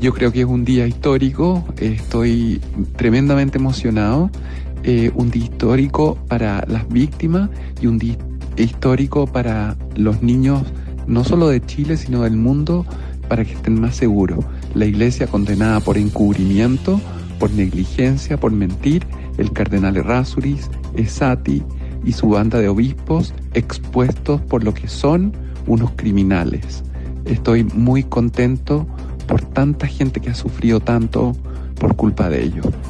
Yo creo que es un día histórico, estoy tremendamente emocionado, un día histórico para las víctimas y un día histórico para los niños, no solo de Chile, sino del mundo, para que estén más seguros. La Iglesia condenada por encubrimiento, por negligencia, por mentir, el cardenal Errázuriz, Esati y su banda de obispos expuestos por lo que son unos criminales. Estoy muy contento por tanta gente que ha sufrido tanto por culpa de ellos.